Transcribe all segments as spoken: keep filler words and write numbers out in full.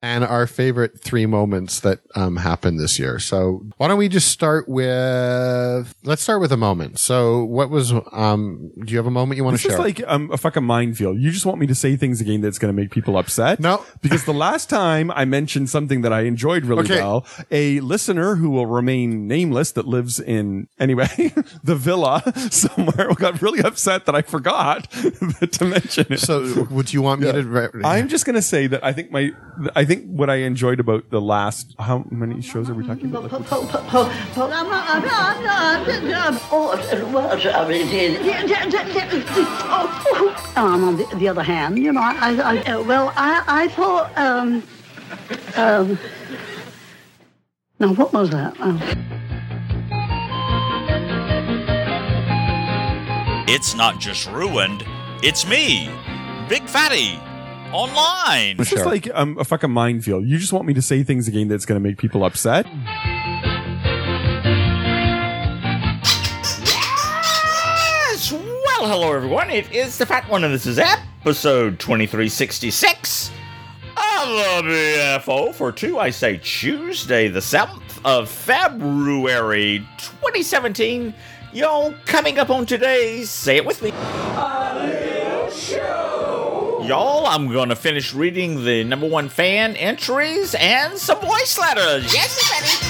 and our favorite three moments that um, happened this year. So why don't we just start with, let's start with a moment. So what was, um, do you have a moment you want to share? This is like um, a fucking minefield. You just want me to say things again that's going to make people upset? No. Because the last time I mentioned something that I enjoyed really Okay. well, a listener who will remain nameless that lives in, anyway, the villa somewhere got really upset that I forgot to mention it. So would you want me Yeah. to? Re- I'm just going to say that I think my, I think what I enjoyed about the last, how many shows are we talking about? Like, Um, on the, the other hand, you know, I, I, uh, well, I, I thought, um, um, now what was that? Oh. It's not just ruined, it's me, Big Fatty, online. It's just like um, a fucking minefield. You just want me to say things again that's going to make people upset? Yes! Well, hello everyone, it is the Fat One, and this is episode twenty-three sixty-six of the B F O for two, I say Tuesday, the seventh of February, twenty seventeen. Yo, coming up on today's, say it with me, y'all, I'm going to finish reading the number one fan entries and some voice letters. Yes, Betty.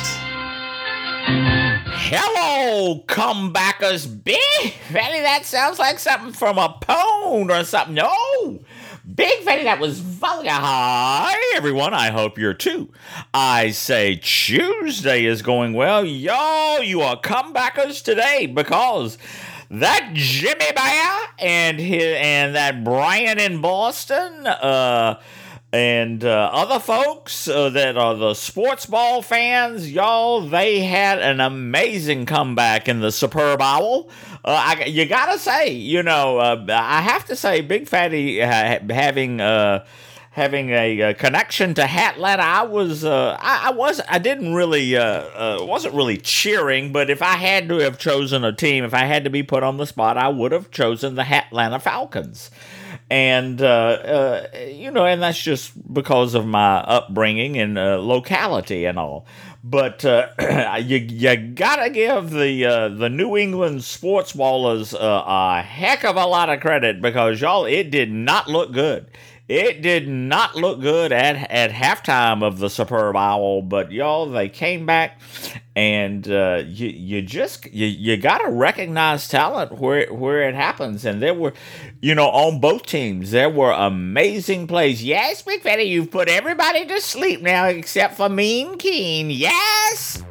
Hello, comebackers. Big Fatty, that sounds like something from a poem or something. No. Big Fatty, that was vulgar. Hi, everyone. I hope you're too. I say Tuesday is going well. Yo, you are comebackers today because that Jimmy Bear and his, and that Brian in Boston, uh, and uh, other folks uh, that are the sports ball fans, y'all, they had an amazing comeback in the Superb Owl. Uh, I, you gotta say, you know, uh, I have to say, Big Fatty uh, having uh, having a, a connection to Hatlanta. I was, uh, I, I was, I didn't really, uh, uh, wasn't really cheering, but if I had to have chosen a team, if I had to be put on the spot, I would have chosen the Hatlanta Falcons. And, uh, uh, you know, and that's just because of my upbringing and uh, locality and all. But uh, you you gotta give the uh, the New England sports ballers uh, a heck of a lot of credit because, y'all, it did not look good. It did not look good at at halftime of the Superb Owl, but y'all, they came back, and uh, you you just you, you gotta recognize talent where where it happens, and there were, you know, on both teams there were amazing plays. Yes, Big Fatty, you've put everybody to sleep now except for Mean Keen. Yes.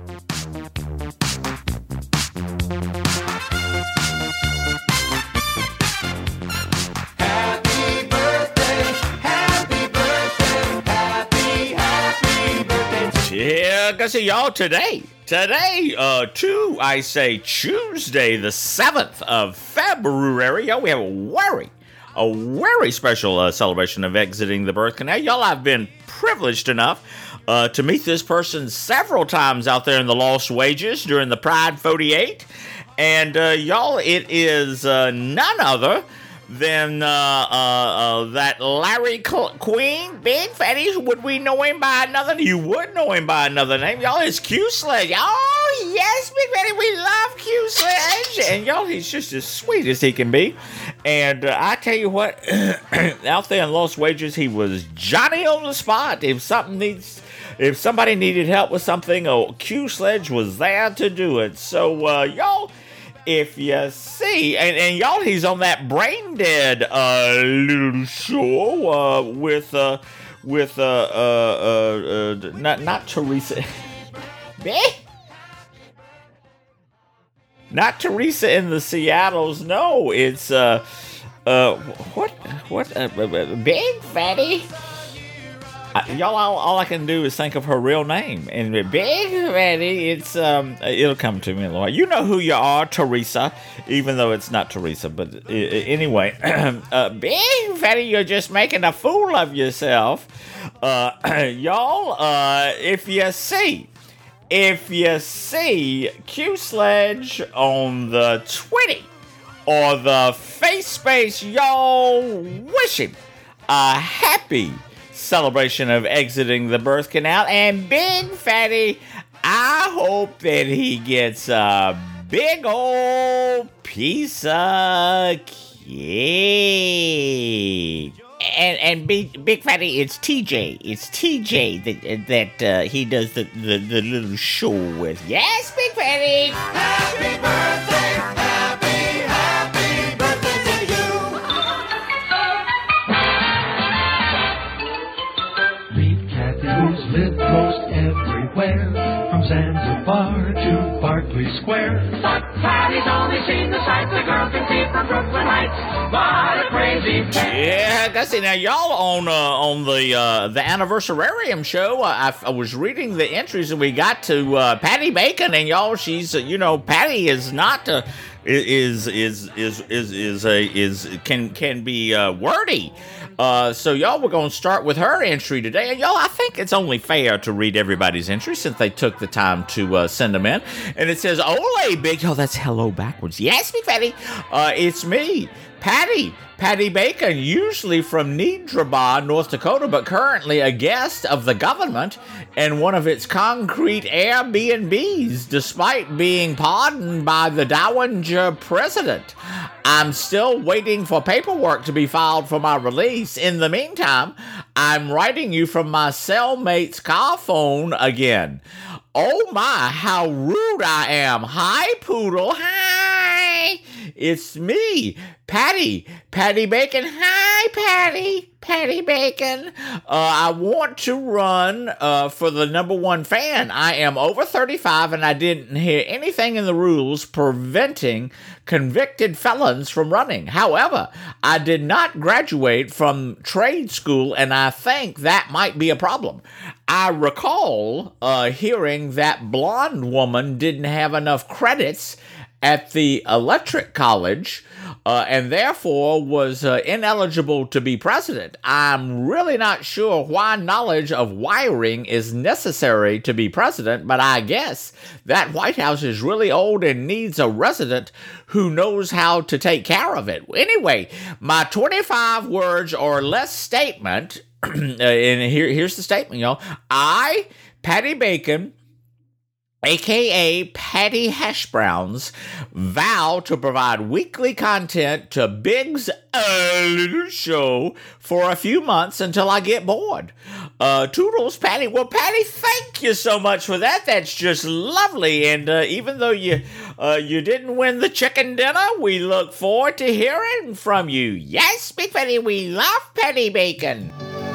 Yeah, I see y'all today. Today, uh, two, I say Tuesday, the seventh of February. Y'all, we have a very, a very special uh, celebration of exiting the birth canal. Y'all, I've been privileged enough uh, to meet this person several times out there in the Lost Wages during the Pride forty-eight. And, uh, y'all, it is uh, none other than uh, uh, uh, that Larry Cl- Queen, Big Fatty. Would we know him by another? You would know him by another name, y'all. It's Q Sledge. Oh yes, Big Fatty, we love Q Sledge, and y'all, he's just as sweet as he can be. And uh, I tell you what, out there in Lost Wages, he was Johnny on the spot. If something needs. If somebody needed help with something, oh, Q Sledge was there to do it. So, uh, y'all, if you see, and, and y'all, he's on that Brain Dead uh, little show uh, with uh, with uh, uh, uh, uh, not not Teresa, not Teresa in the Seattles. No, it's uh, uh, what what uh, Big Fatty. Uh, y'all, all, all I can do is think of her real name. And Big Fatty, it's, um, it'll come to me in a while. You know who you are, Teresa, even though it's not Teresa. But uh, anyway, uh, Big Fatty, you're just making a fool of yourself. Uh, y'all, uh, if you see, if you see Q Sledge on the Twitty or the Face Space, y'all wish him a happy celebration of exiting the birth canal. And Big Fatty, I hope that he gets a big old piece of cake. And and big big fatty, it's T J. It's T J that that uh, he does the, the, the little show with. Yes, Big Fatty. Happy birthday, happy happy birthday to you. Meet Kathy's live most everywhere, from Zanzibar to Berkeley Square. But Patty's only seen the sights a girl can see from Brooklyn Heights. What a crazy thing. Yeah, Gussie. Now, y'all on uh, on the uh, the Anniversarium show, uh, I, I was reading the entries and we got to uh, Patty Bacon, and y'all, she's uh, you know, Patty is not uh, is is is is is a is can can be uh, wordy. Uh, so y'all, we're gonna start with her entry today, and y'all, I think it's only fair to read everybody's entry since they took the time to uh, send them in. And it says, "Ole, Big," oh, that's hello backwards. Yes, Big Fatty, uh, it's me, Patty. Patty Bacon, usually from Needraba, North Dakota, but currently a guest of the government and one of its concrete Airbnbs, despite being pardoned by the Dowager President. I'm still waiting for paperwork to be filed for my release. In the meantime, I'm writing you from my cellmate's car phone again. Oh my, how rude I am. Hi, Poodle. Hi. It's me, Patty. Patty Bacon. Hi, Patty. Patty Bacon. Uh, I want to run uh, for the number one fan. I am over thirty-five and I didn't hear anything in the rules preventing convicted felons from running. However, I did not graduate from trade school and I think that might be a problem. I recall uh, hearing that blonde woman didn't have enough credits at the electric college uh, and therefore was uh, ineligible to be president. I'm really not sure why knowledge of wiring is necessary to be president, but I guess that White House is really old and needs a resident who knows how to take care of it. Anyway, my twenty-five words or less statement, and here, here's the statement, y'all. I, Patty Bacon, a k a. Patty Hash Browns, vow to provide weekly content to Big's uh, little show for a few months until I get bored. Uh, Toodles, Patty. Well, Patty, thank you so much for that. That's just lovely. And uh, even though you uh, you didn't win the chicken dinner, we look forward to hearing from you. Yes, Big Patty, we love Patty Bacon.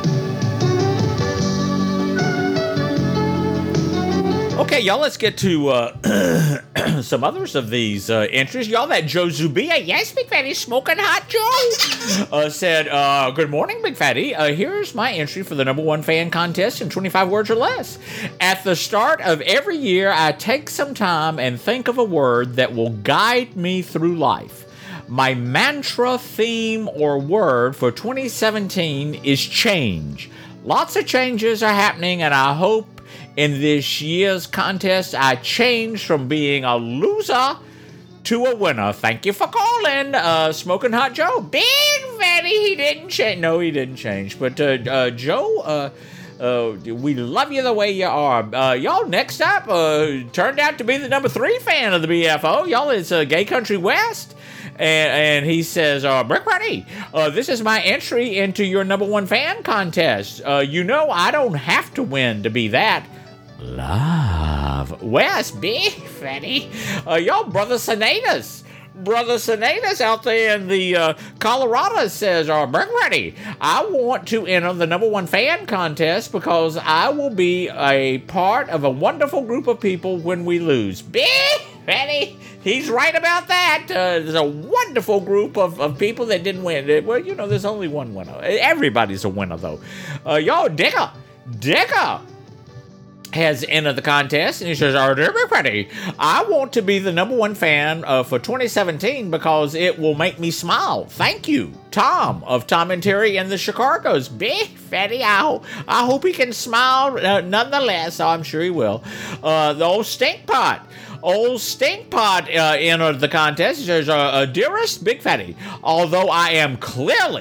Okay, y'all, let's get to uh, some others of these uh, entries. Y'all, that Joe Zubia, yes, Big Fatty, smoking hot Joe, uh, said, uh, good morning, Big Fatty. Uh, here's my entry for the number one fan contest in twenty-five words or less. At the start of every year, I take some time and think of a word that will guide me through life. My mantra, theme, or word for twenty seventeen is change. Lots of changes are happening, and I hope in this year's contest, I changed from being a loser to a winner. Thank you for calling, uh, Smoking Hot Joe. Big Fatty, he didn't change. No, he didn't change. But uh, uh, Joe, uh, uh, we love you the way you are. Uh, y'all, next up, uh, turned out to be the number three fan of the B F O. Y'all, it's uh, Gay Country West. And, and he says, uh, Brick Party, uh, this is my entry into your number one fan contest. Uh, you know, I don't have to win to be that. Love. West, Big Fatty. Uh, y'all, Brother Senatus. Brother Senatus out there in the uh, Colorado says, uh, Brick Party, I want to enter the number one fan contest because I will be a part of a wonderful group of people when we lose. Big Fatty, he's right about that. Uh, there's a wonderful group of, of people that didn't win. Well, you know, there's only one winner. Everybody's a winner, though. Uh, y'all, Dicker. Dicker has entered the contest, and he says, everybody, I want to be the number one fan uh, for twenty seventeen because it will make me smile. Thank you, Tom of Tom and Terry and the Chicago's. Big Fatty, I, ho- I hope he can smile uh, nonetheless. Oh, I'm sure he will. Uh, the old stink pot. Old Stink Pot uh, entered the contest. He says, uh, uh, dearest Big Fatty, although I am clearly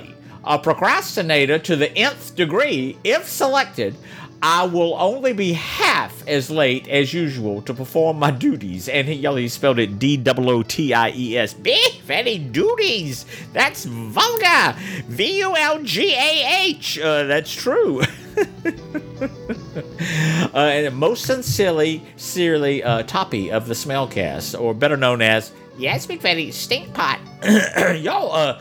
a procrastinator to the nth degree. If selected, I will only be half as late as usual to perform my duties. And he, he spelled it D O O T I E S. Big fatty duties. That's vulgar. V U L G A H. Uh, that's true. uh, and most sincerely, sincerely, uh, Toppy of the Smellcast, or better known as Yes, Big Fatty Stink Pot. Yo, uh,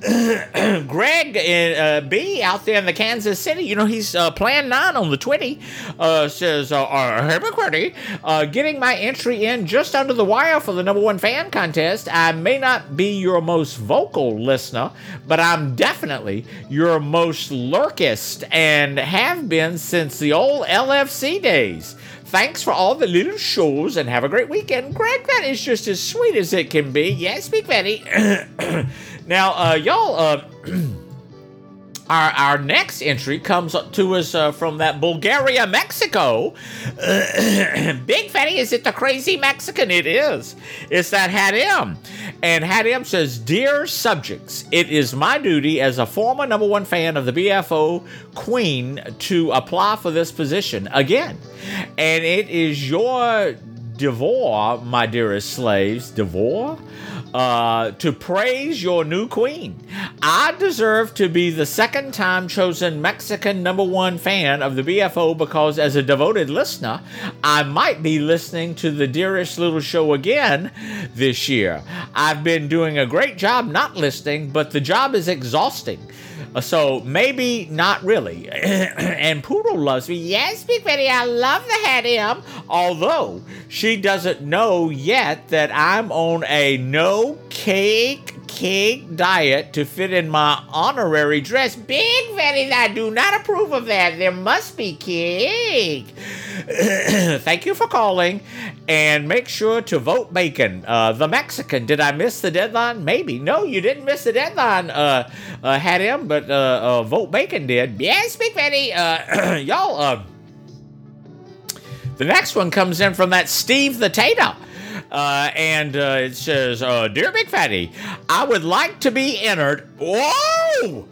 Greg and uh, B out there in the Kansas City, you know, he's uh, playing nine on the twenty, uh, says, uh, uh, hey, McCready, uh, getting my entry in just under the wire for the number one fan contest. I may not be your most vocal listener, but I'm definitely your most lurkest and have been since the old L F C days. Thanks for all the little shows and have a great weekend. Greg, that is just as sweet as it can be. Yes, Big Fatty. Now, uh, y'all, uh, our, our next entry comes to us uh, from that Bulgaria, Mexico. Big Fatty, is it the crazy Mexican? It is. It's that Hadim. And Hadim says, Dear subjects, it is my duty as a former number one fan of the B F O Queen to apply for this position again. And it is your devoir, my dearest slaves, devoir, uh, to praise your new queen. I deserve to be the second time chosen Mexican number one fan of the B F O because as a devoted listener, I might be listening to the dearest little show again this year. I've been doing a great job not listening, but the job is exhausting. So maybe not really. And Poodle loves me. Yes, Big Betty, I love the Hadim. Although she doesn't know yet that I'm on a no cake cake diet to fit in my honorary dress. Big Betty, I do not approve of that. There must be cake. Thank you for calling. And make sure to vote Bacon. Uh, the Mexican. Did I miss the deadline? Maybe. No, you didn't miss the deadline, uh, uh, Hadim, but uh, uh, Vote Bacon did. Yes, Big Betty. Uh, y'all, uh, the next one comes in from that Steve the Tater. Uh, and uh, it says, uh, Dear Big Fatty, I would like to be entered. Whoa!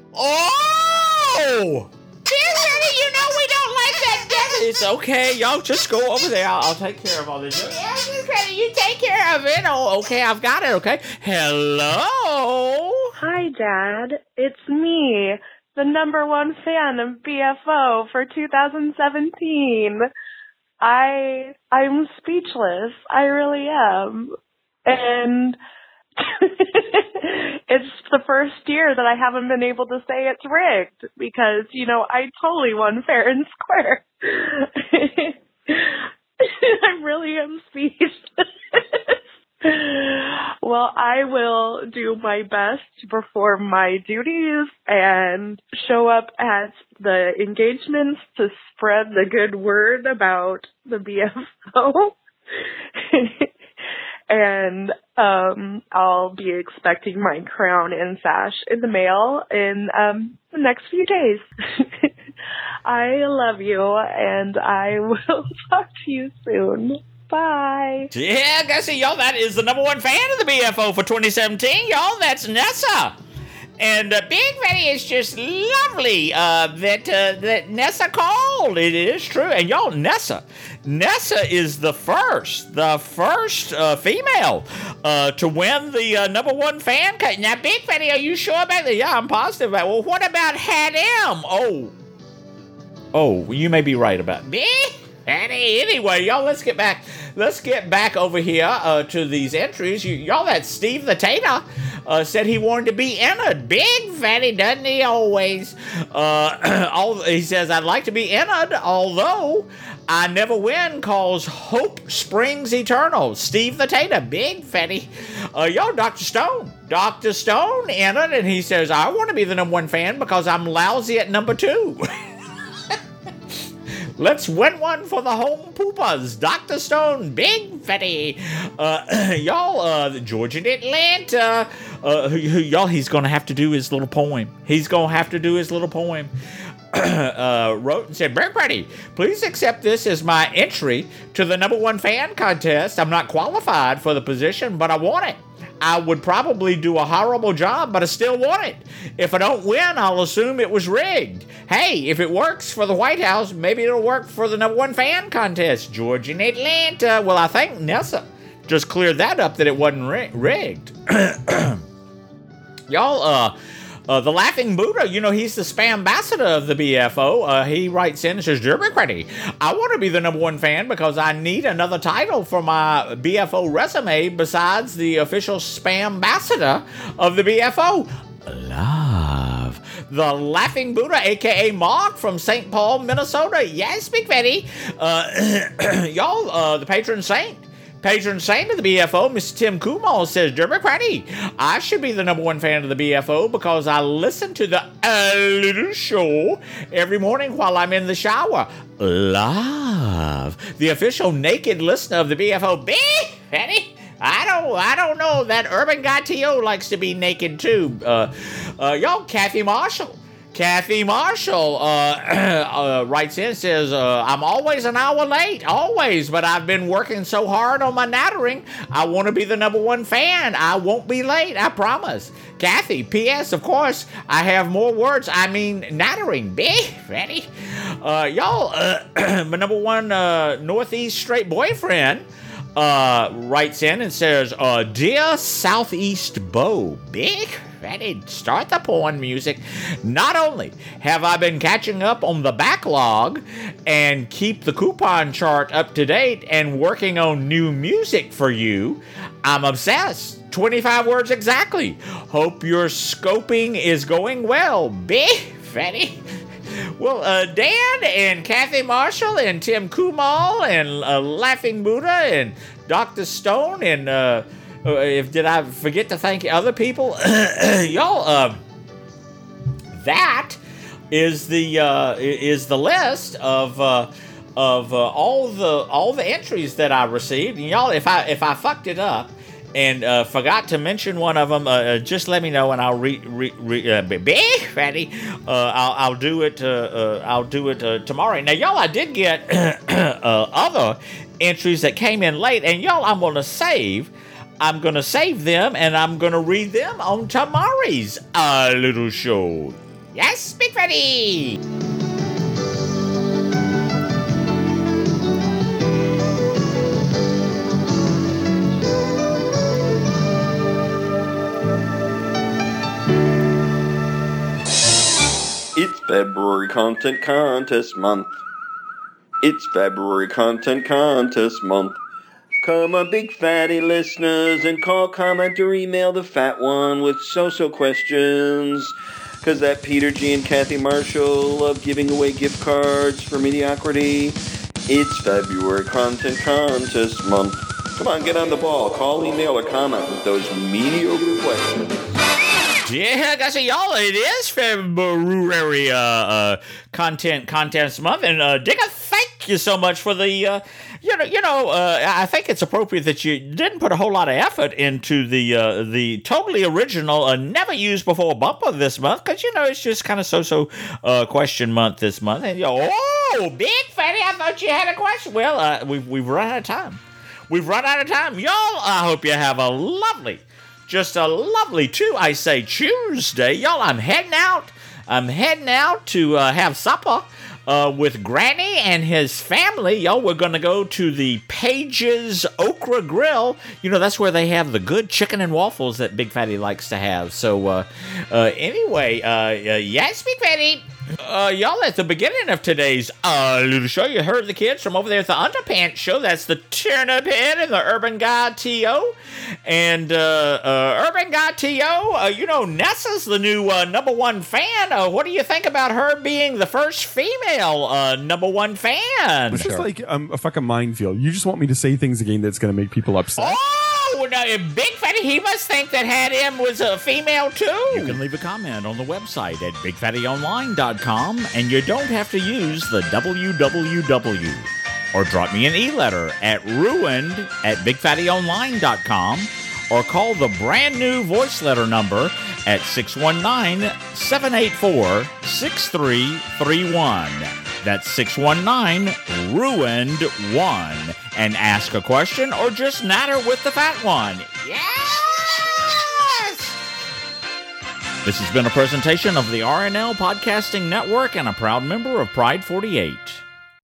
Oh! Dear Fatty, you know we don't like that desert. It's okay, y'all just go over there. I'll, I'll take care of all this. Yeah, Big Fatty, you take care of it. Oh, okay, I've got it, okay? Hello? Hi, Dad. It's me, the number one fan of B F O for two thousand seventeen. I, I'm speechless. I really am. And it's the first year that I haven't been able to say it's rigged because, you know, I totally won fair and square. I really am speechless. Well, I will do my best to perform my duties and show up at the engagements to spread the good word about the B F O. And um, I'll be expecting my crown and sash in the mail in um, the next few days. I love you, and I will talk to you soon. Bye. Yeah, guys, see, y'all, that is the number one fan of the B F O for twenty seventeen, y'all. That's Nessa. And uh, Big Fatty is just lovely uh, that uh, that Nessa called. It is true. And y'all, Nessa. Nessa is the first, the first uh, female uh, to win the uh, number one fan cut. Now, Big Fatty, are you sure about that? Yeah, I'm positive about it. Well, what about Hadim? Oh. Oh, you may be right about Big Fatty. Anyway, y'all, let's get back. Let's get back over here uh, to these entries. You, y'all, that Steve the Tater uh, said he wanted to be entered. Big Fatty, doesn't he always? Uh, all, he says, I'd like to be entered, although I never win cause hope springs eternal. Steve the Tater, Big Fatty. Uh, yo, Doctor Stone. Doctor Stone entered, and he says, I want to be the number one fan because I'm lousy at number two. Let's win one for the home poopers. Doctor Stone, Big Fatty. Uh, y'all, uh, George in Atlanta. Uh, y'all, he's going to have to do his little poem. He's going to have to do his little poem. uh, wrote and said, Big Fatty, please accept this as my entry to the number one fan contest. I'm not qualified for the position, but I want it. I would probably do a horrible job, but I still want it. If I don't win, I'll assume it was rigged. Hey, if it works for the White House, maybe it'll work for the number one fan contest. George in Atlanta. Well, I think Nessa just cleared that up, that it wasn't ri- rigged. Y'all, uh... Uh, the Laughing Buddha, you know, he's the spam ambassador of the B F O. Uh, he writes in and says, Dear McCready, I want to be the number one fan because I need another title for my B F O resume besides the official spam ambassador of the B F O. Love. The Laughing Buddha, a k a. Mark from Saint Paul, Minnesota. Yes, Big Betty. Uh, y'all, uh, the patron saint. Patron saint of the B F O, Mister Tim Kumal, says, Dear McCready, I should be the number one fan of the B F O because I listen to the uh, little show every morning while I'm in the shower. Love. The official naked listener of the B F O. B, Betty? I don't, I don't know. That Urban Guy T O likes to be naked too. Uh, uh, y'all, Kathy Marshall. Kathy Marshall uh, uh, writes in and says, uh, I'm always an hour late, always, but I've been working so hard on my nattering. I want to be the number one fan. I won't be late, I promise. Kathy, P S, of course, I have more words. I mean, nattering. Be ready? Uh, y'all, uh, my number one uh, Northeast straight boyfriend uh, writes in and says, uh, Dear Southeast Beau, big ready, start the porn music. Not only have I been catching up on the backlog and keep the coupon chart up to date and working on new music for you, I'm obsessed. twenty-five words exactly. Hope your scoping is going well. Be ready? Well, uh, Dan and Kathy Marshall and Tim Kumal and uh, Laughing Buddha and Doctor Stone and uh, Uh, if did I forget to thank other people? Y'all, uh, that is the uh, is the list of uh, of uh, all the all the entries that I received. And y'all, if I if I fucked it up and uh, forgot to mention one of them, uh, just let me know and I'll re, re, re uh, be ready. Uh, I'll I'll do it. Uh, uh, I'll do it uh, tomorrow. Now, y'all, I did get uh, other entries that came in late, and y'all, I'm gonna save. I'm going to save them, and I'm going to read them on tomorrow's uh, little show. Yes, Big Freddy! It's February Content Contest Month. It's February Content Contest Month. Come on, big fatty listeners, and call, comment, or email the fat one with so-so questions. Because that Peter G. and Kathy Marshall love giving away gift cards for mediocrity. It's February Content Contest Month. Come on, get on the ball. Call, email, or comment with those mediocre questions. Yeah, guys, y'all, it is February uh, uh, content contest month, and uh, Digga, thank you so much for the, uh, you know, you know, uh, I think it's appropriate that you didn't put a whole lot of effort into the uh, the totally original, uh, never used before bumper this month, because you know it's just kind of so-so uh, question month this month, and you know, oh, Big Fatty, I thought you had a question. Well, uh, we've we've run out of time. We've run out of time, y'all. I hope you have a lovely. Just a lovely, too, I say, Tuesday. Y'all, I'm heading out. I'm heading out to uh, have supper uh, with Granny and his family. Y'all, we're going to go to the Page's Okra Grill. You know, that's where they have the good chicken and waffles that Big Fatty likes to have. So, uh, uh, anyway, uh, uh, yes, Big Fatty. Uh, y'all, at the beginning of today's uh, little show, you heard the kids from over there at the Underpants Show. That's the Turnip Head and the Urban Guy T O. And uh, uh, Urban Guy T O, uh, you know, Nessa's the new uh, number one fan. Uh, what do you think about her being the first female uh, number one fan? It's just like um, a fucking minefield. You just want me to say things again that's going to make people upset. Oh, no, Big Fatty, he must think that Had M was a female, too. You can leave a comment on the website at big fatty online dot com, and you don't have to use the W W W. Or drop me an e-letter at ruined at big fatty online dot com, or call the brand new voice letter number at six one nine, seven eight four, six three three one. That's six one nine, ruined one. And ask a question or just natter with the fat one. Yeah! This has been a presentation of the R N L Podcasting Network and a proud member of Pride forty-eight.